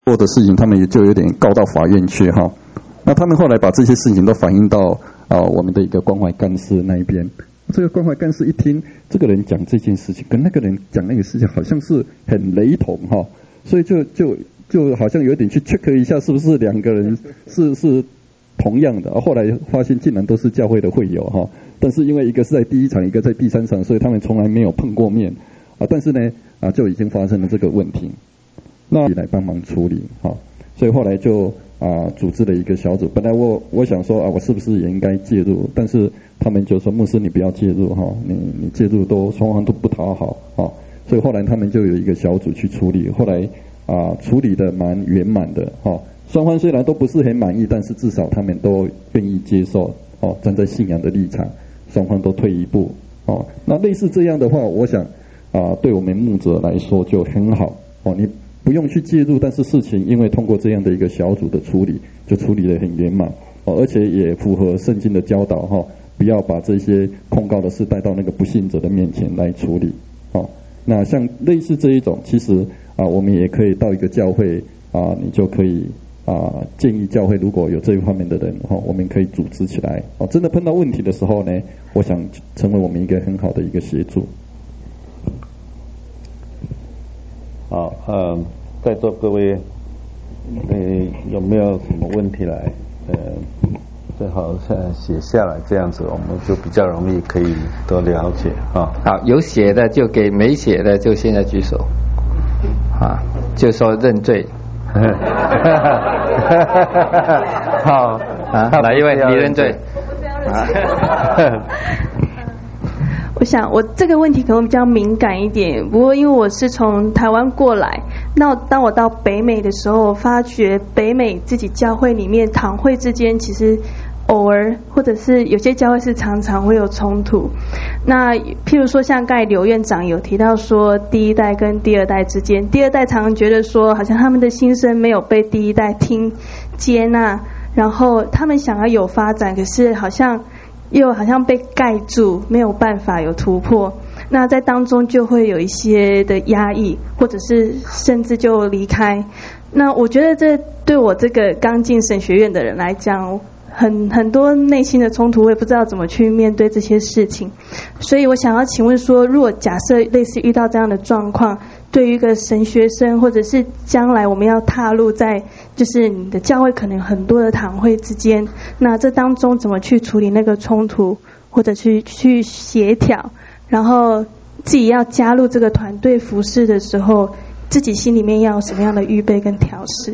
做的事情，他们也就有点告到法院去哈。那他们后来把这些事情都反映到我们的一个关怀干事那一边。这个关怀干事一听，这个人讲这件事情跟那个人讲那个事情好像是很雷同哈，所以就好像有点去 check 一下是不是两个人是同样的。后来发现竟然都是教会的会友哈，但是因为一个是在第一场，一个在第三场，所以他们从来没有碰过面但是呢就已经发生了这个问题。那来帮忙处理所以后来就组织了一个小组。本来我想说我是不是也应该介入，但是他们就说牧师你不要介入你介入双方都不讨好所以后来他们就有一个小组去处理。后来处理的蛮圆满的双方虽然都不是很满意，但是至少他们都愿意接受站在信仰的立场，双方都退一步那类似这样的话，我想对我们牧者来说就很好你不用去介入，但是事情因为通过这样的一个小组的处理，就处理得很圆满而且也符合圣经的教导不要把这些控告的事带到那个不信者的面前来处理那像类似这一种，其实我们也可以到一个教会你就可以建议教会如果有这一方面的人我们可以组织起来真的碰到问题的时候呢，我想成为我们一个很好的一个协助。 好，在座各位，有没有什么问题来？最好写下来，这样子我们就比较容易可以多了解好， 有写的就给，没写的就现在举手就说认罪。好哪一位你认罪？ 我想我这个问题可能比较敏感一点，不过因为我是从台湾过来，那当我到北美的时候，我发觉北美自己教会里面堂会之间其实偶尔或者是有些教会是常常会有冲突。那譬如说像刚才刘院长有提到说第一代跟第二代之间，第二代常常觉得说好像他们的心声没有被第一代接纳，然后他们想要有发展，可是好像被盖住，没有办法有突破。那在当中就会有一些的压抑，或者是甚至就离开。那我觉得这对我这个刚进神学院的人来讲，很多内心的冲突，我也不知道怎么去面对这些事情。所以我想要请问说，如果假设类似遇到这样的状况，对于一个神学生，或者是将来我们要踏入在就是你的教会可能很多的堂会之间，那这当中怎么去处理那个冲突，或者去协调，然后自己要加入这个团队服事的时候，自己心里面要有什么样的预备跟调试？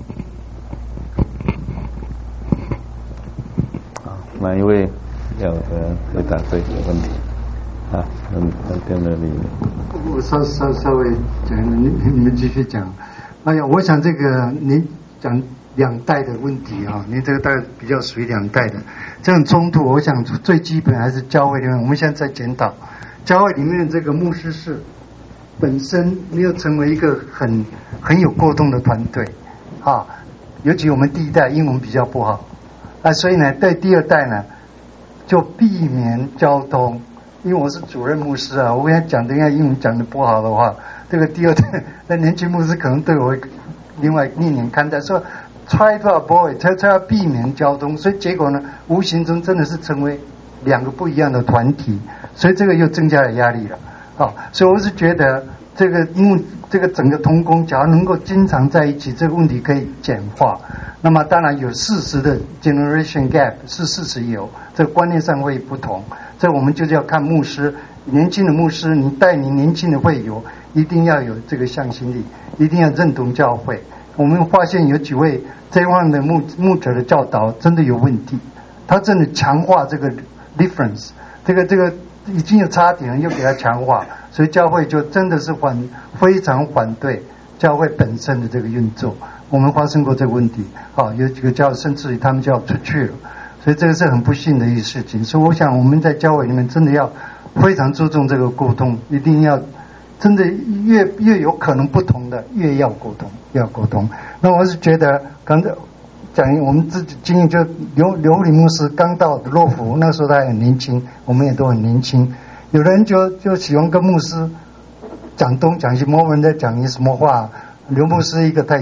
哪一位要回答这个问题那边的里面， 我稍微讲，你们继续讲。哎呀，我想这个您讲两代的问题您这个大概比较属于两代的这种冲突，我想最基本还是教会里面，我们现在在检讨教会里面这个牧师是本身没有成为一个很有沟通的团队尤其我们第一代英文比较不好所以呢对第二代呢就避免交通。因为我是主任牧师我跟他讲的，应该英文讲的不好的话，这个第二代那年轻牧师可能对我另外另眼看待，说 try to avoid， 他要避免交通，所以结果呢，无形中真的是成为两个不一样的团体，所以这个又增加了压力了所以我是觉得这个整个同工假如能够经常在一起，这个问题可以简化。那么当然有事实的 generation gap 是事实有，这个观念上会不同，这我们就是要看牧师，年轻的牧师你带你年轻的会友一定要有这个向心力，一定要认同教会。我们发现有几位这方面的牧者的教导真的有问题，他真的强化这个 difference， 这个已经有差点了又给他强化，所以教会就真的是非常反对教会本身的这个运作。我们发生过这个问题有几个教甚至于他们就要出去了，所以这个是很不幸的一个事情。所以我想我们在教会里面真的要非常注重这个沟通，一定要真的越有可能不同的越要沟通。那我是觉得刚才讲我们自己经验，就刘理牧师刚到洛福那时候他很年轻，我们也都很年轻，有人就喜欢跟牧师讲东讲西，某人在讲你什么话，刘牧师一个态度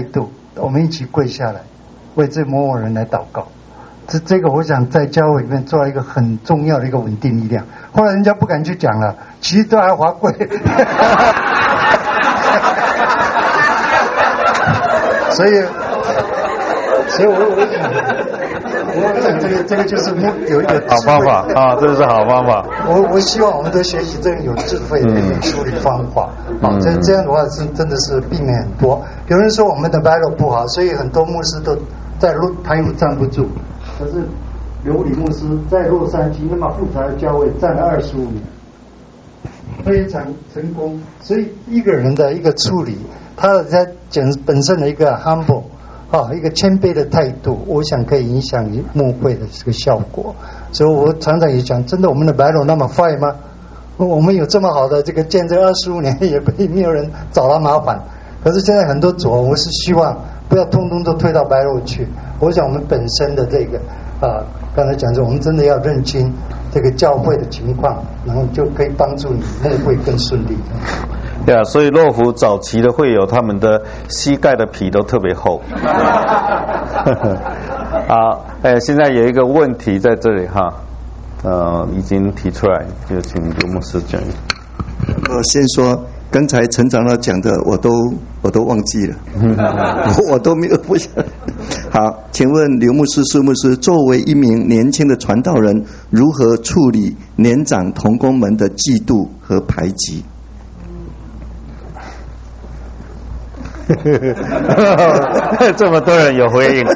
我们一起跪下来，为这某某人来祷告。这个我想在教会里面做了一个很重要的一个稳定力量。后来人家不敢去讲了，其实都还滑跪。所以我想这个就是有好方法啊，这是好方法。 我希望我们都学习这个有智慧的一个处理方法。这样的话是真的是避免很多。有人说我们的 Bible 不好，所以很多牧师都在台湾站不住。可是刘李牧师在洛杉矶那么复杂的教会站了25年，非常成功。所以一个人的一个处理，他在本身的一个 humble。一个谦卑的态度，我想可以影响牧会的这个效果。所以我常常也讲，真的我们的白龙那么坏吗？我们有这么好的这个见证25年，也没有人找他麻烦。可是现在很多主，我是希望不要通通都推到白龙去。我想我们本身的这个刚才讲说，我们真的要认清这个教会的情况，然后就可以帮助你牧会更顺利。 所以洛福早期的会友，他们的膝盖的皮都特别厚。好，现在有一个问题在这里哈，已经提出来，就请刘牧师讲。 我先说，刚才陈长老讲的，我都忘记了，我都没有不想。好，请问刘牧师、苏牧师，作为一名年轻的传道人，如何处理年长同工们的嫉妒和排挤？ 这么多人有回应。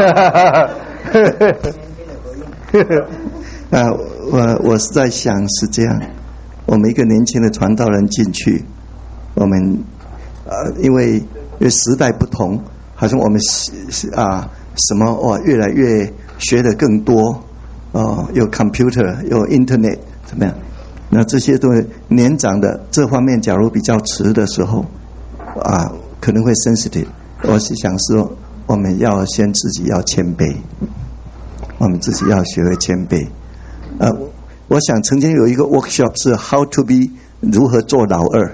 我是在想是这样，我们一个年轻的传道人进去，我们因为时代不同，好像我们什么越来越学得更多有 computer 有 internet 怎么样？那这些都年长的这方面，假如比较迟的时候可能会 sensitive。我是想说，我们要先自己要谦卑，我们自己要学会谦卑。我想曾经有一个 workshop 是 how to be 如何做老二，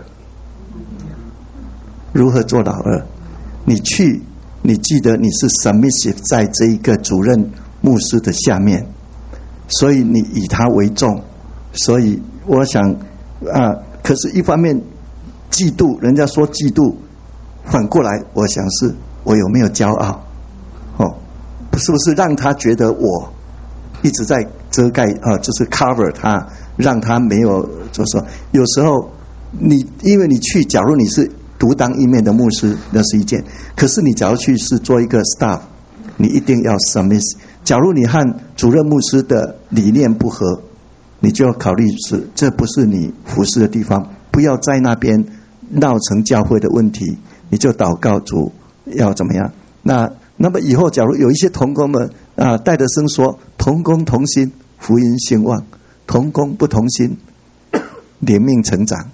如何做老二。你去，你记得你是 submissive 在这一个主任牧师的下面，所以你以他为重。所以我想可是一方面嫉妒，人家说嫉妒。反过来，我想是我有没有骄傲？是不是让他觉得我一直在遮盖就是 cover 他，让他没有就是说，有时候因为你去，假如你是独当一面的牧师，那是一件；可是你假如去是做一个 staff， 你一定要 submit。假如你和主任牧师的理念不合，你就要考虑这不是你服侍的地方，不要在那边闹成教会的问题。你就祷告主要怎么样？那么以后假如有一些同工们戴德生说，同工同心，福音兴旺；同工不同心，怜悯成长。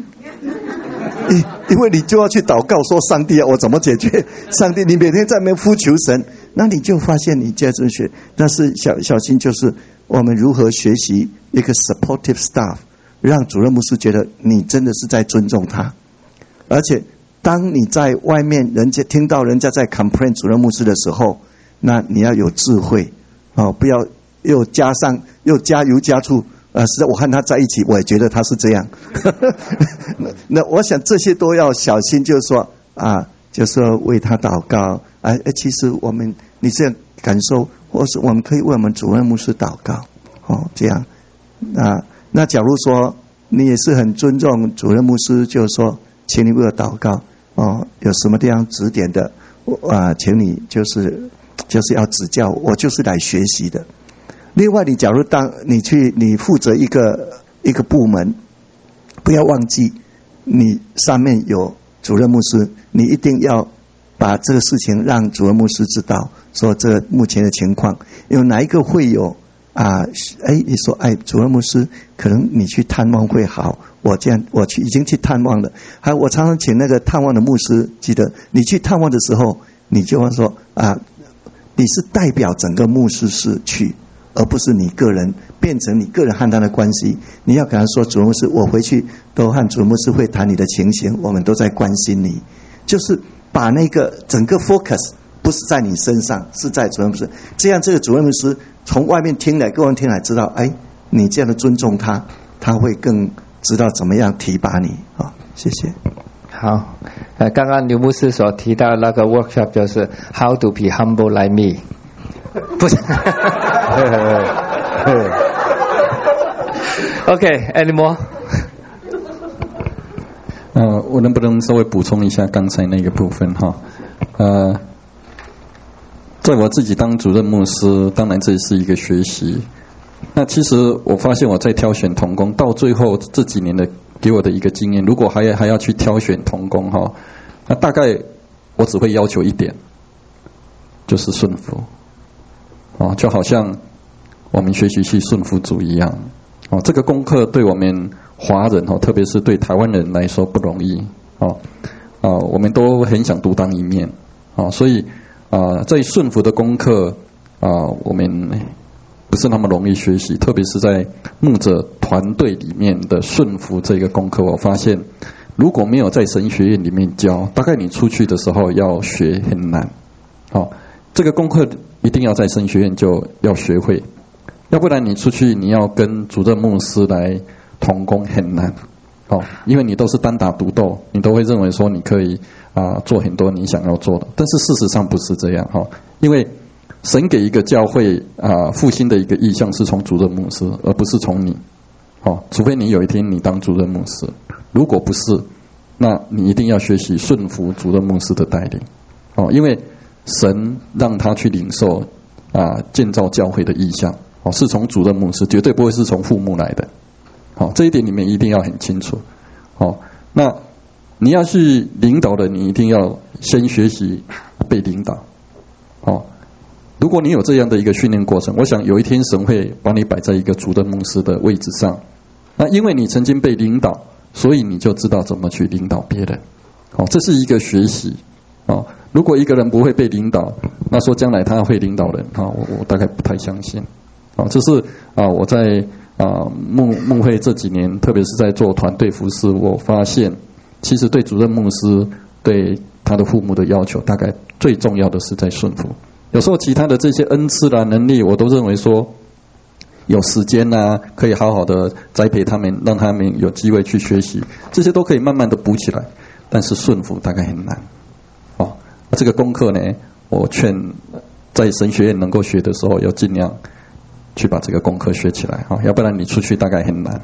因为你就要去祷告说，上帝我怎么解决？上帝，你每天在那边呼求神，那你就发现你在这学。但是小心，就是我们如何学习一个 supportive staff， 让主任牧师觉得你真的是在尊重他，而且。当你在外面，人家听到人家在 complain 主任牧师的时候，那你要有智慧不要又加油加醋实在我和他在一起，我也觉得他是这样。那我想这些都要小心，就是说就是说为他祷告其实你这样感受，或是我们可以为我们主任牧师祷告这样那假如说你也是很尊重主任牧师，就是说请你为我祷告。有什么地方指点的请你就是要指教我，就是来学习的。另外，你假如你负责一个部门，不要忘记你上面有主任牧师，你一定要把这个事情让主任牧师知道，说这个目前的情况，有哪一个会有你说主任牧师，可能你去探望会好。我已经去探望了。我常常请那个探望的牧师，记得你去探望的时候，你就要说你是代表整个牧师室去，而不是你个人，变成你个人和他的关系。你要跟他说，主任牧师，我回去都和主任牧师会谈你的情形，我们都在关心你。 就是把那个整个 focus 不是在你身上，是在主任牧师。这样这个主任牧师从外面听来，各方听来知道，哎，你这样的尊重他，他会更知道怎么样提拔你啊。谢谢。 好，刚刚刘牧师所提到那个 workshop 就是 How to be humble like me， 不是？OK，any more？ 我能不能稍微补充一下刚才那个部分哈？在我自己当主任牧师，当然这也是一个学习。那其实我发现我在挑选同工，到最后这几年的给我的一个经验，如果还要去挑选同工哈，那大概我只会要求一点，就是顺服。就好像我们学习去顺服主一样。这个功课对我们华人特别是对台湾人来说不容易。我们都很想独当一面。所以在顺服的功课我们不是那么容易学习，特别是在牧者团队里面的顺服这个功课，我发现如果没有在神学院里面教，大概你出去的时候要学很难。这个功课一定要在神学院就要学会，要不然你出去你要跟主任牧师来同工很难。因为你都是单打独斗，你都会认为说你可以做很多你想要做的，但是事实上不是这样。因为神给一个教会复兴的一个意向是从主任牧师，而不是从你。除非你有一天你当主任牧师，如果不是，那你一定要学习顺服主任牧师的带领。因为神让他去领受建造教会的意向，是从主任牧师，绝对不会是从父母来的。这一点你们一定要很清楚。那你要去领导的，你一定要先学习被领导。如果你有这样的一个训练过程，我想有一天神会把你摆在一个主任牧师的位置上。那因为你曾经被领导，所以你就知道怎么去领导别人。这是一个学习。如果一个人不会被领导，那说将来他会领导人，我大概不太相信。这是我在牧会这几年，特别是在做团队服事，我发现其实对主任牧师对他的父母的要求，大概最重要的是在顺服。有时候其他的这些恩赐啦、能力，我都认为说有时间可以好好的栽培他们，让他们有机会去学习，这些都可以慢慢的补起来。但是顺服大概很难。这个功课呢，我劝在神学院能够学的时候，要尽量去把这个功课学起来，要不然你出去大概很难。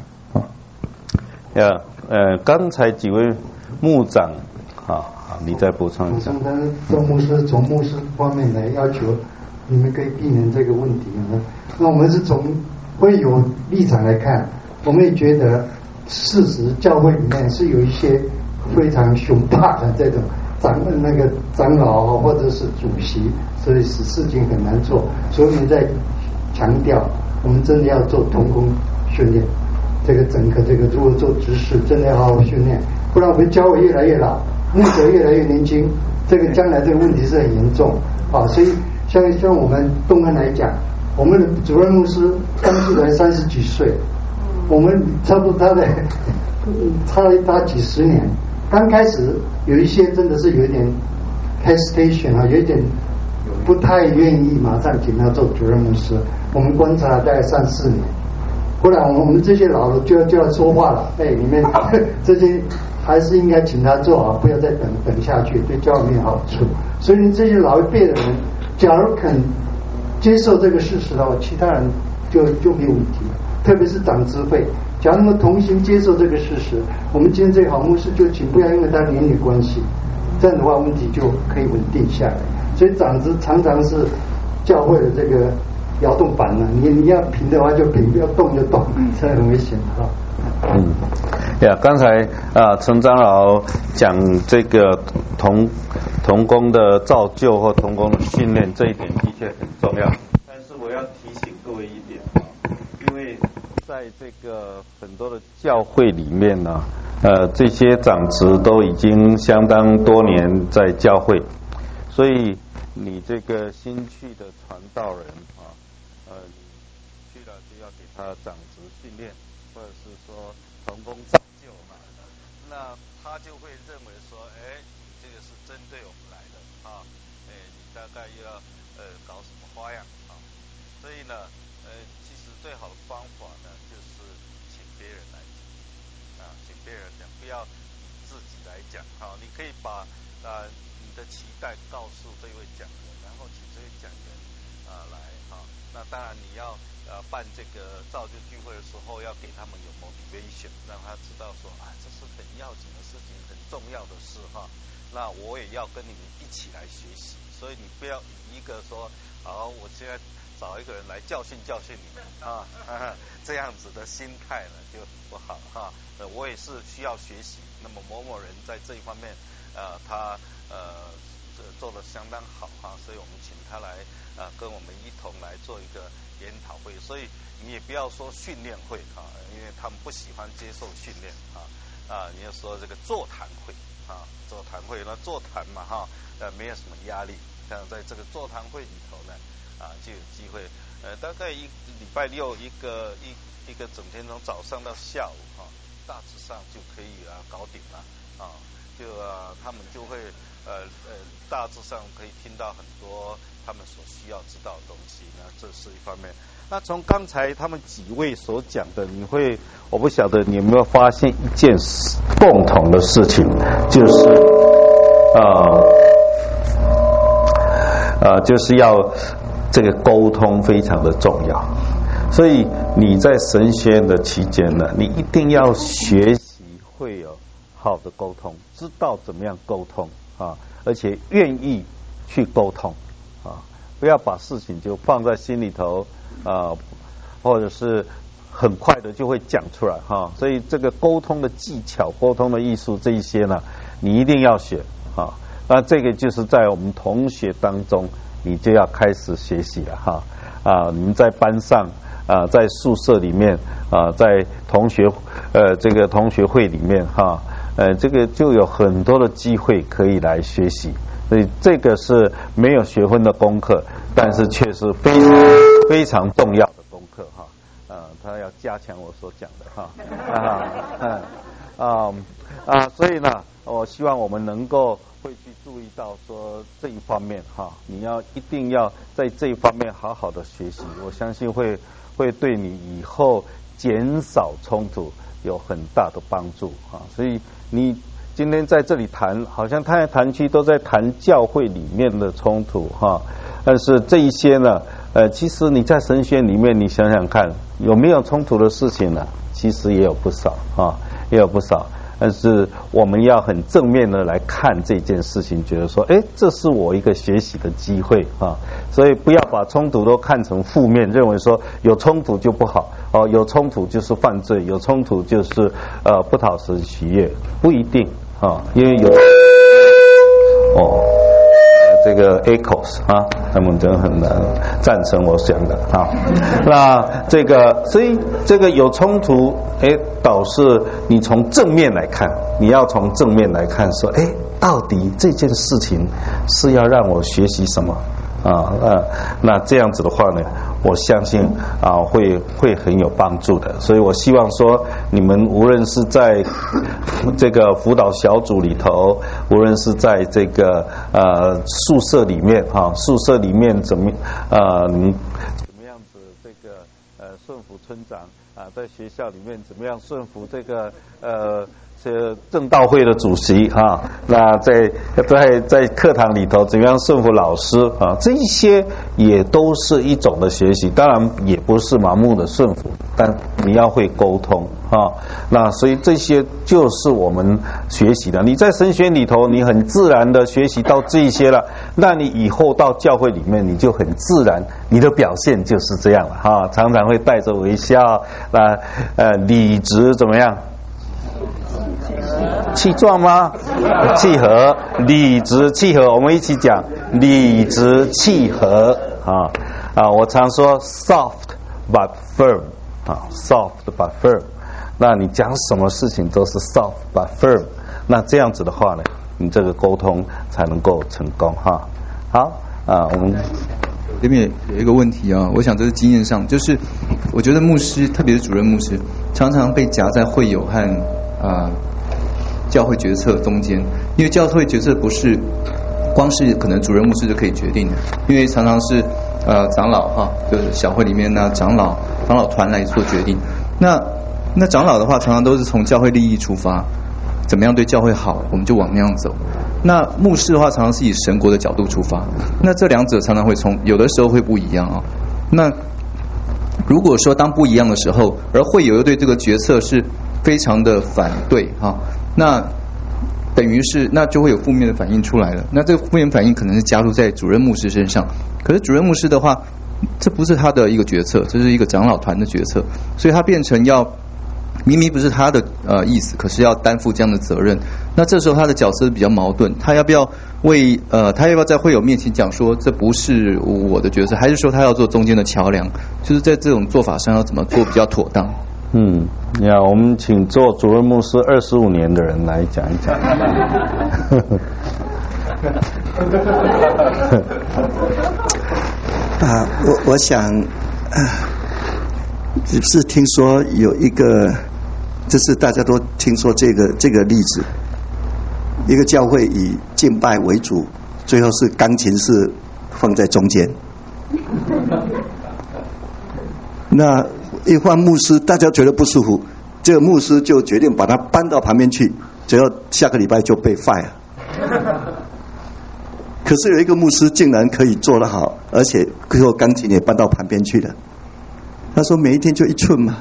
刚才几位牧长，你再补充一下。 做牧师从牧师方面来要求，你们可以避免这个问题。那我们是从会有立场来看，我们也觉得事实教会里面是有一些非常雄霸的这种长老或者是主席，所以使事情很难做。所以我们在强调，我们真的要做同工训练，这个整个如果做执事，真的要好好训练，不然我们教会越来越老，牧者越来越年轻，这个将来这个问题是很严重。所以像我们东恩来讲，我们的主任牧师刚出来30几岁，我们差不多差了他几十年。刚开始有一些真的是有一点 hesitation 有一点不太愿意马上请他做主任牧师。我们观察了大概3-4年，后来我们这些老的就要说话了，你们这些还是应该请他做不要再等下去，对教会没有好处。所以这些老一辈的人，假如肯接受这个事实的话，其他人就没有问题。特别是长执会，假如能够同心接受这个事实，我们今天这个好牧师就请，不要因为他年龄关系，这样的话问题就可以稳定下来。所以长执常常是教会的这个摇动板呢，你要平的话就平，不要动就动，这很危险刚才陈长老讲这个同工的造就或同工的训练，这一点的确很重要。但是我要提醒各位一点，因为在这个很多的教会里面呢，这些长执都已经相当多年在教会，所以你这个新去的传道人你去了就要给他长执训练，或者是说同工造就嘛，那他就会认为说， 这个是针对我们来的啊，你大概要搞什么花样啊？所以呢，其实最好的方法呢，就是请别人来讲啊，请别人讲，不要你自己来讲啊。你可以把你的期待告诉这位讲员，然后请这位讲员来啊。那当然你要办这个造就聚会的时候，要给他们有 motivation， 让他知道说啊，这是很要紧的事情，很重要的事哈。那我也要跟你们一起来学习，所以你不要以一个说好，我现在找一个人来教训教训你们啊，这样子的心态呢就不好哈。我也是需要学习，那么某某人在这一方面他做得相当好哈，所以我们请他来跟我们一同来做一个研讨会。所以你也不要说训练会啊，因为他们不喜欢接受训练你要说这个座谈会座谈会，那座谈嘛没有什么压力。像在这个座谈会里头呢就有机会大概一礼拜六一个整天从早上到下午大致上就可以搞定了就他们就会大致上可以听到很多他们所需要知道的东西呢，这是一方面。那从刚才他们几位所讲的，我不晓得你有没有发现一件共同的事情，就是就是要这个沟通非常的重要。所以你在神学院的期间呢，你一定要学习会有好的沟通，知道怎么样沟通而且愿意去沟通不要把事情就放在心里头或者是很快的就会讲出来所以这个沟通的技巧、沟通的艺术这一些呢，你一定要学那这个就是在我们同学当中，你就要开始学习了你们在班上在宿舍里面在这个同学会里面这个就有很多的机会可以来学习。所以这个是没有学分的功课，但是却是非常重要的功课他要加强我所讲的所以呢，我希望我们能够会去注意到说这一方面你一定要在这一方面好好的学习，我相信会对你以后减少冲突有很大的帮助所以你今天在这里谈，好像谈来谈去都在谈教会里面的冲突但是这一些呢其实你在神学院里面，你想想看有没有冲突的事情呢？其实也有不少也有不少。但是我们要很正面的来看这件事情，觉得说这是我一个学习的机会所以不要把冲突都看成负面，认为说有冲突就不好有冲突就是犯罪，有冲突就是不讨神喜悦，不一定因为有这个 echoes 他们真的很难赞成我讲的那这个所以这个有冲突导致你从正面来看，你要从正面来看说到底这件事情是要让我学习什么那这样子的话呢，我相信会很有帮助的。所以我希望说你们无论是在这个辅导小组里头，无论是在这个宿舍里面宿舍里面怎么样子这个顺服村长在学校里面怎么样顺服这个正道会的主席那在课堂里头怎么样顺服老师这一些也都是一种的学习，当然也不是盲目的顺服，但你要会沟通那所以这些就是我们学习的。你在神学里头你很自然的学习到这一些了，那你以后到教会里面你就很自然，你的表现就是这样了常常会带着微笑理直怎么样气壮吗？契合，理直气和，我们一起讲理直气和我常说 soft but firm soft but firm， 那你讲什么事情都是 soft but firm， 那这样子的话呢，你这个沟通才能够成功好我们这边有一个问题我想这是经验上，就是我觉得牧师特别是主任牧师常常被夹在会友和教会决策中间， 因为教会决策不是光是可能主任牧师就可以决定的，因为常常是长老哈，就是小会里面呢长老团来做决定。那长老的话，常常都是从教会利益出发，怎么样对教会好，我们就往那样走。那牧师的话，常常是以神国的角度出发。那这两者常常会有的时候会不一样啊。那如果说当不一样的时候，而会友又对这个决策是非常的反对哈，那等于是那就会有负面的反应出来了。那这个负面反应可能是加入在主任牧师身上，可是主任牧师的话，这不是他的一个决策，这是一个长老团的决策，所以他变成要明明不是他的意思，可是要担负这样的责任。那这时候他的角色比较矛盾，他要不要在会友面前讲说这不是我的角色，还是说他要做中间的桥梁？就是在这种做法上要怎么做比较妥当？ 我们请做主任牧师25年的人来讲一讲。 我想是听说有一个，就是大家都听说这个例子，一个教会以敬拜为主，最后是钢琴是放在中间。那一换牧师，大家觉得不舒服，这个牧师就决定把他搬到旁边去，只要下个礼拜就被 fire。可是有一个牧师竟然可以做得好，而且最后钢琴也搬到旁边去了。他说每一天就1寸嘛，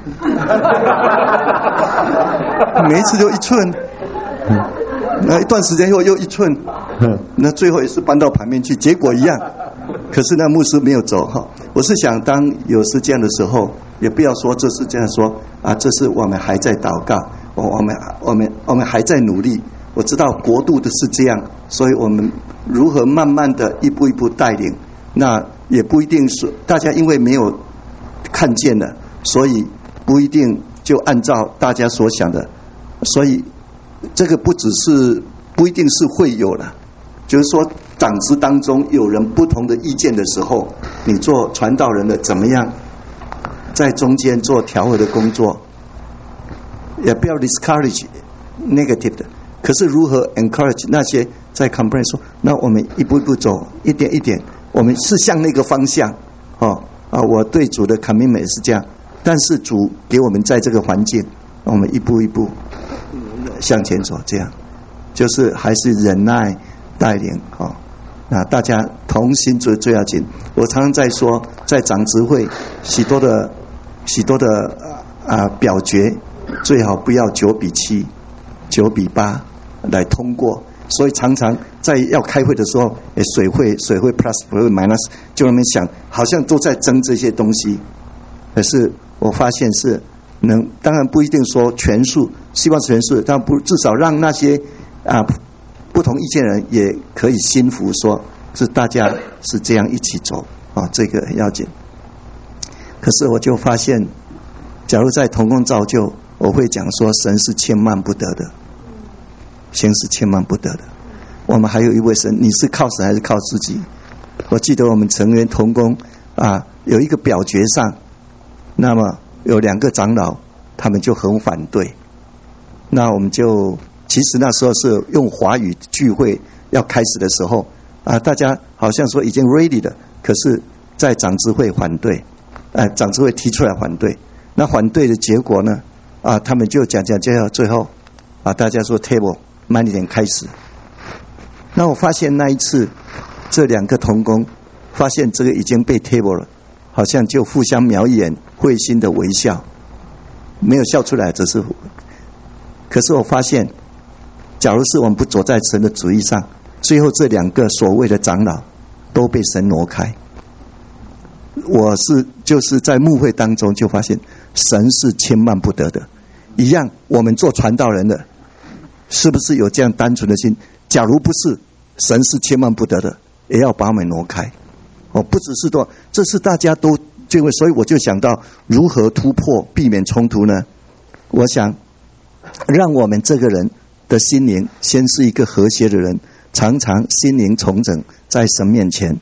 每一次就1寸，那一段时间后又1寸，那最后也是搬到旁边去，结果一样。可是那牧师没有走哈。我是想，当有时这样的时候，也不要说这是这样说啊，这是我们还在祷告，我们还在努力。我知道国度的是这样，所以我们如何慢慢的一步一步带领，那也不一定是大家因为没有看见了，所以不一定就按照大家所想的，所以这个不一定是会有了，就是说长子当中有人不同的意见的时候，你做传道人的怎么样在中间做调和的工作，也不要 discourage negative 的，可是如何 encourage 那些在 complain 说，那我们一步一步走，一点一点，我们是向那个方向我对主的 commitment 是这样，但是主给我们在这个环境，我们一步一步向前走，这样就是还是忍耐带领那大家同心最要紧。我常常在说，在长执会许多的表决最好不要9:7、9:8来通过，所以常常在要开会的时候，水会 plus 水会 minus， 就那么想，好像都在争这些东西。可是我发现是当然不一定说全数，希望是全数，但至少让那些不同意见人也可以心服，说是大家是这样一起走这个很要紧。可是我就发现，假如在同工造就，我会讲说神是千万不得的，神是千万不得的。我们还有一位神，你是靠神还是靠自己？我记得我们成员同工有一个表决上，那么有2个长老，他们就很反对。那我们就其实那时候是用华语聚会要开始的时候大家好像说已经 ready 了，可是在长执会反对，长执会提出来反对。那反对的结果呢他们就讲最后大家说 table 慢一点开始。那我发现那一次这2个同工发现这个已经被 table 了，好像就互相瞄一眼，会心的微笑，没有笑出来，只是。可是我发现，假如是我们不走在神的旨意上，最后这2个所谓的长老都被神挪开。我就是在牧会当中就发现，神是千万不得的。一样，我们做传道人的，是不是有这样单纯的心？假如不是，神是千万不得的，也要把我们挪开。不只是说，这是大家都就会，所以我就想到如何突破，避免冲突呢？我想让我们这个人的心灵先是一个和谐的人，常常心灵重整在神面前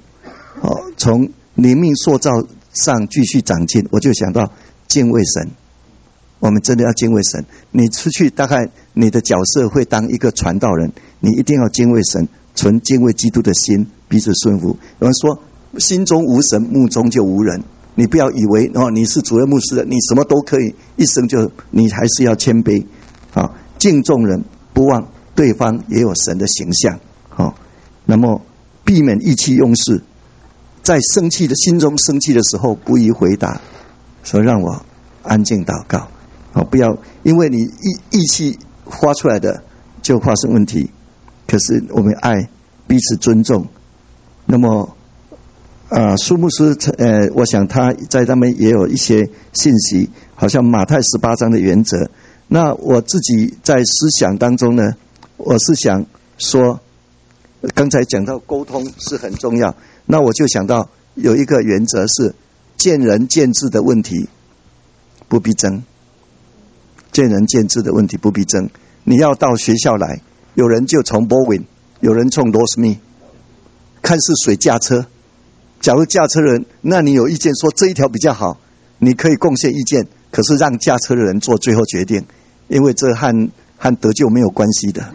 从灵命塑造上继续长进。我就想到敬畏神， 我们真的要敬畏神。你出去大概你的角色会当一个传道人，你一定要敬畏神，存敬畏基督的心，彼此顺服。有人说心中无神，目中就无人。你不要以为你是主任牧师的，你什么都可以，一生就你还是要谦卑啊，敬重人，不忘对方也有神的形象啊。那么避免意气用事，在心中生气的时候，不宜回答，说让我安静祷告啊，不要因为你意气发出来的就发生问题。可是我们爱彼此尊重。那么苏牧师我想他在他们也有一些信息，好像马太18章的原则。那我自己在思想当中呢，我是想说，刚才讲到沟通是很重要，那我就想到有一个原则是见仁见智的问题不必争，见仁见智的问题不必争。你要到学校来，有人就从 Bowen， 有人从 Rosme， 看是谁驾车。假如驾车人，那你有意见说这一条比较好，你可以贡献意见，可是让驾车的人做最后决定，因为这和得救没有关系的。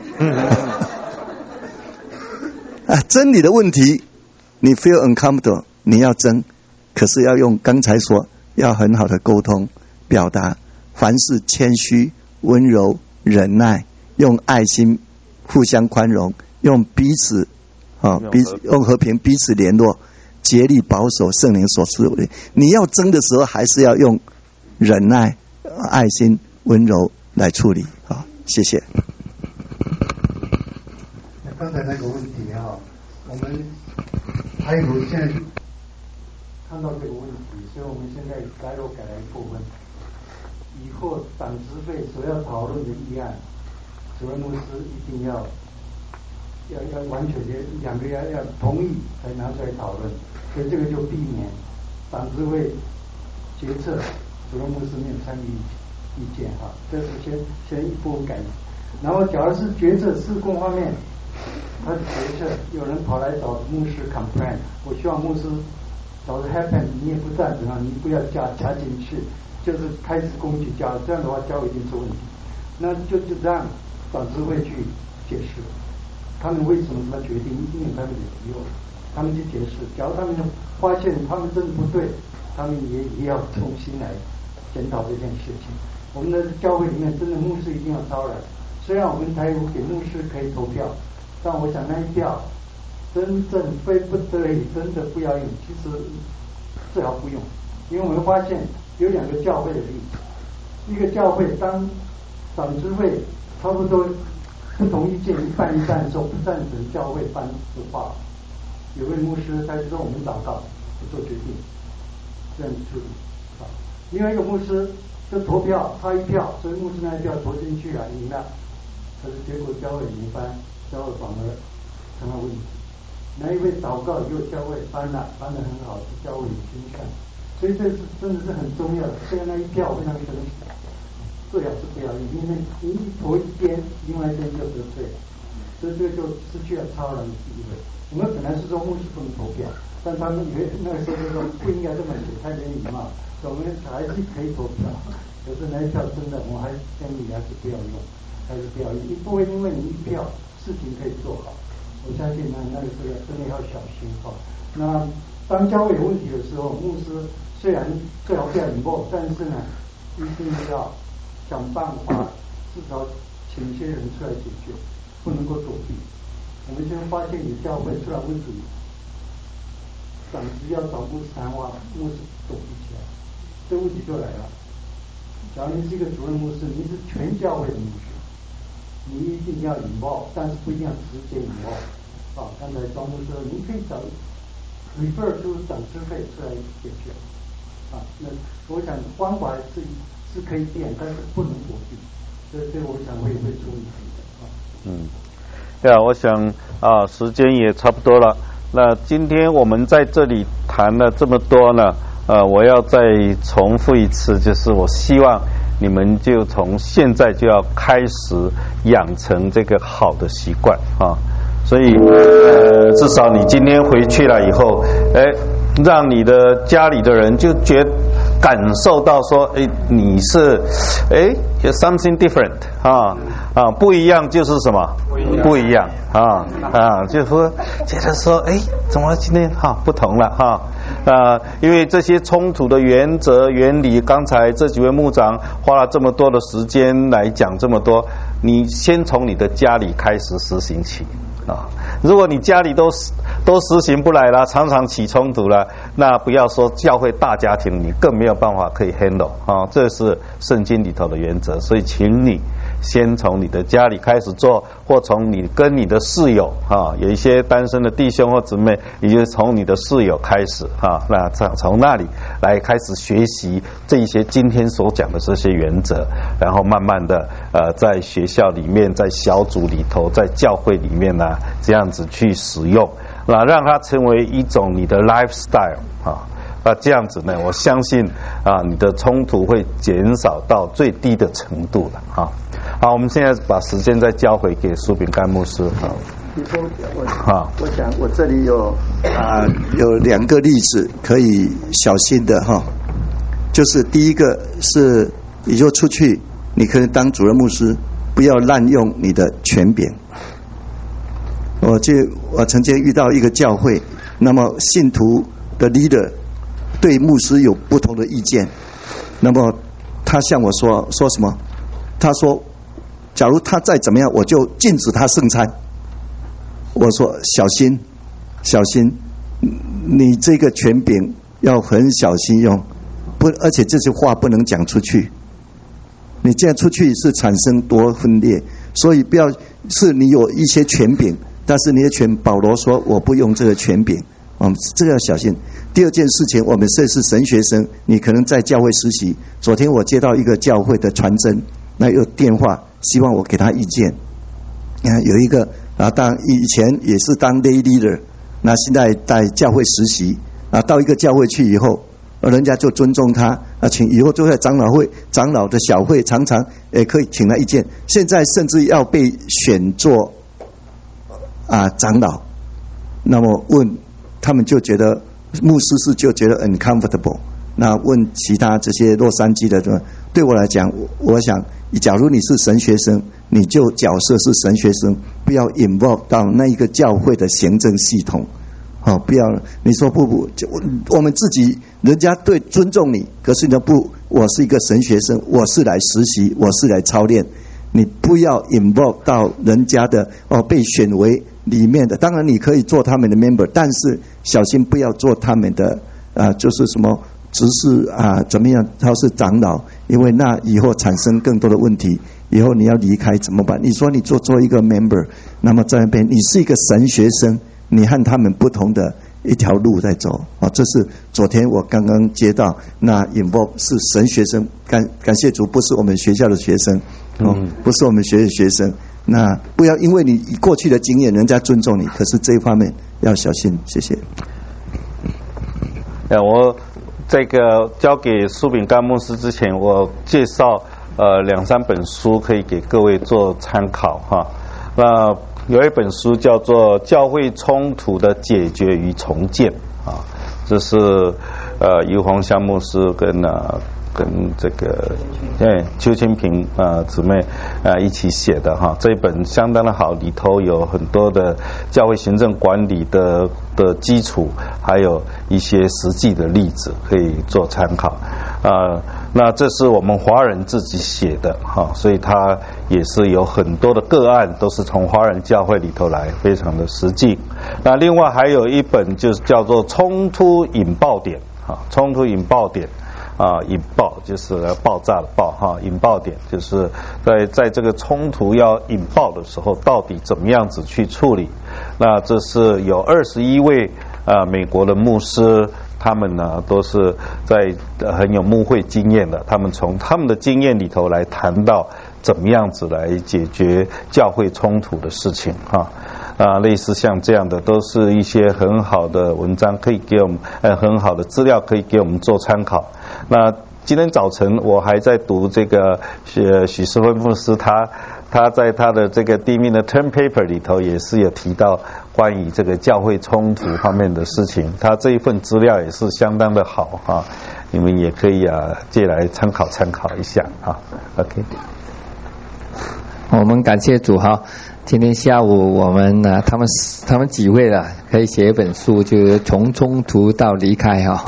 真理的问题，你 feel uncomfortable， 你要争，可是要用刚才说要很好的沟通表达，凡事谦虚、温柔、忍耐，用爱心互相宽容，用用和平彼此联络，竭力保守圣灵所赐的。你要争的时候，还是要用忍耐、爱心、温柔来处理。好，谢谢。 刚才那个问题我们还有现在看到这个问题，所以我们现在改了一部分。以后长职会所要讨论的议案，主任牧师一定要完全两个要同意才拿出来讨论，所以这个就避免长职会决策主任牧师没有参与意见这是先一步改。然后假如是决策事工方面，他的决策有人跑来找牧师 complain， 我希望牧师找的 happen， 你也不赞成你不要加进去，就是开始攻击教，这样的话教一定出问题。那就让长职会去解释他们为什么这么决定，一定有他们的理由，他们去解释。假如他们发现他们真的不对，他们也要重新来检讨这件事情。我们的教会里面真的牧师一定要招来，虽然我们台湾给牧师可以投票，但我想那一票真正非不得已真的不要用，其实最好不用。因为我们发现有两个教会的例子，一个教会当长职会差不多不同意见一半一半的时候，不赞成教会颁布话，有位牧师他就说我们祷告不做决定，这样处理。另外一个牧师就投票，他一票，所以牧师那一票投进去了，赢了，可是结果教会没颁，教会反而成了问题。那一位祷告以后教会颁得很好，是教会有倾向，所以这是真的是很重要的。虽然那一票非常神奇，最好是不要用，因为你一投一边，另外一边就得罪了，所以这个就失去了超然的地位。我们本来是说牧师不能投票，但他们以为那个时候就说不应该这么写，太没礼貌，所以我们还是可以投票。可是那一票真的，我还建议还是不要用，还是不要用。不会因为你一票事情可以做好，我相信那个是真的要小心那当教会有问题的时候，牧师虽然最好不要引爆，但是呢，一定要想办法，至少请一些人出来解决，不能够躲避。我们现在发现有教会出了问题，长职要找牧师谈话，牧师躲避起来，这问题就来了。假如你是一个主任牧师，你是全教会的牧师，你一定要引爆，但是不一定要直接引爆。刚才庄牧师说，你可以找 refer to 长职会出来解决。那我想方法是可以变，但是不能躲避，所以我想会出问题的。 我想时间也差不多了。那今天我们在这里谈了这么多呢，我要再重复一次，就是我希望你们就从现在就要开始养成这个好的习惯所以至少你今天回去了以后，让你的家里的人就感受到说，你是有 something different 不一样就是什么不一样就是说觉得说怎么今天不同了因为这些冲突的原则原理，刚才这几位牧长花了这么多的时间来讲这么多，你先从你的家里开始实行起如果你家里都实行不来了，常常起冲突了，那不要说教会大家庭，你更没有办法可以 handle 这是圣经里头的原则。所以请你先从你的家里开始做，或从你跟你的室友有一些单身的弟兄或姊妹，也就是从你的室友开始那从那里来开始学习这一些今天所讲的这些原则，然后慢慢的在学校里面，在小组里头，在教会里面呢这样子去使用，那让它成为一种你的 lifestyle这样子呢，我相信你的冲突会减少到最低的程度了好，我们现在把时间再交回给苏炳干牧师我想我这里有2个例子可以小心的就是第一个是你就出去，你可以当主任牧师，不要滥用你的权柄。我曾经遇到一个教会，那么信徒的 leader 对牧师有不同的意见，那么他向我说什么？他说假如他再怎么样，我就禁止他圣餐。我说小心，你这个权柄要很小心用，而且这些话不能讲出去。你这样出去是产生多分裂，所以不要是你有一些权柄，但是你的权，保罗说我不用这个权柄，这个要小心。第二件事情，我们这是神学生，你可能在教会实习。昨天我接到一个教会的传真，那有电话，希望我给他意见。有一个当以前也是当 lay leader， 那现在在教会实习到一个教会去以后，人家就尊重他请以后就在长老会、长老的小会，常常也可以请他意见。现在甚至要被选做长老，那么问他们就觉得牧师是就觉得 uncomfortable。那问其他这些洛杉矶的，对我来讲，我想，假如你是神学生，你就角色是神学生，不要 involve 到那一个教会的行政系统。不要你说不，我们自己人家对尊重你，可是呢不，我是一个神学生，我是来实习，我是来操练，你不要 involve 到人家的被选为里面的。当然你可以做他们的 member， 但是小心不要做他们的就是什么执事怎么样，他是长老，因为那以后产生更多的问题，以后你要离开怎么办？你说你做一个 member， 那么在那边你是一个神学生，你和他们不同的一条路在走这是昨天我刚刚接到，那 involve 是神学生，感谢主，不是我们学校的学生不是我们学生。那不要因为你过去的经验，人家尊重你，可是这一方面要小心。谢谢。 我这个交给苏炳干牧师之前，我介绍2-3本书可以给各位做参考那有一本书叫做《教会冲突的解决与重建》这是于洪香牧师跟这个邱清平姊妹一起写的这一本相当的好，里头有很多的教会行政管理的基础，还有一些实际的例子可以做参考那这是我们华人自己写的所以它也是有很多的个案都是从华人教会里头来，非常的实际。那另外还有一本就是叫做《冲突引爆点》冲突引爆点引爆就是爆炸的爆引爆点就是在这个冲突要引爆的时候，到底怎么样子去处理。那这是有21位美国的牧师，他们呢都是在很有牧会经验的，他们从他们的经验里头来谈到怎么样子来解决教会冲突的事情类似像这样的都是一些很好的文章，可以给我们很好的资料可以给我们做参考。那今天早晨我还在读这个许世芬牧师，他在他的这个地面的 term paper 里头也是有提到关于这个教会冲突方面的事情，他这一份资料也是相当的好你们也可以借来参考一下啊。OK。 我们感谢主哈，今天下午我们他们几位了，可以写一本书，就是从冲突到离开哈，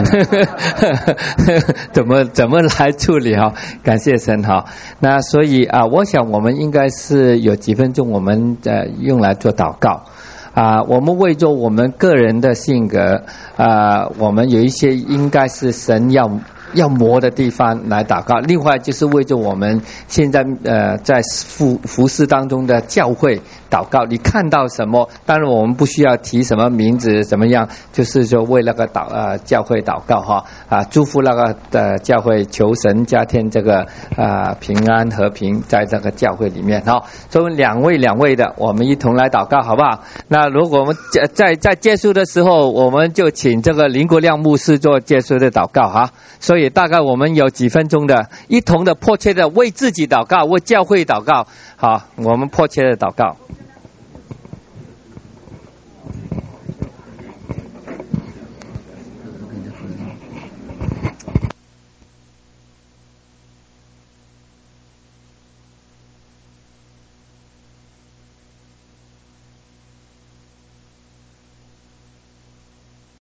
怎么来处理哈？感谢神哈。那所以我想我们应该是有几分钟，我们用来做祷告。我们为着我们个人的性格，我们有一些应该是神要磨的地方来祷告。另外就是为着我们现在在服事当中的教会祷告。你看到什么？当然我们不需要提什么名字怎么样，就是说为那个教会祷告哈，祝福那个教会，求神加添这个平安和平在这个教会里面哈。所以两位的，我们一同来祷告好不好？那如果我们在结束的时候，我们就请这个林国亮牧师做结束的祷告哈。所以大概我们有几分钟的一同的迫切的为自己祷告，为教会祷告。好，我们迫切的祷告。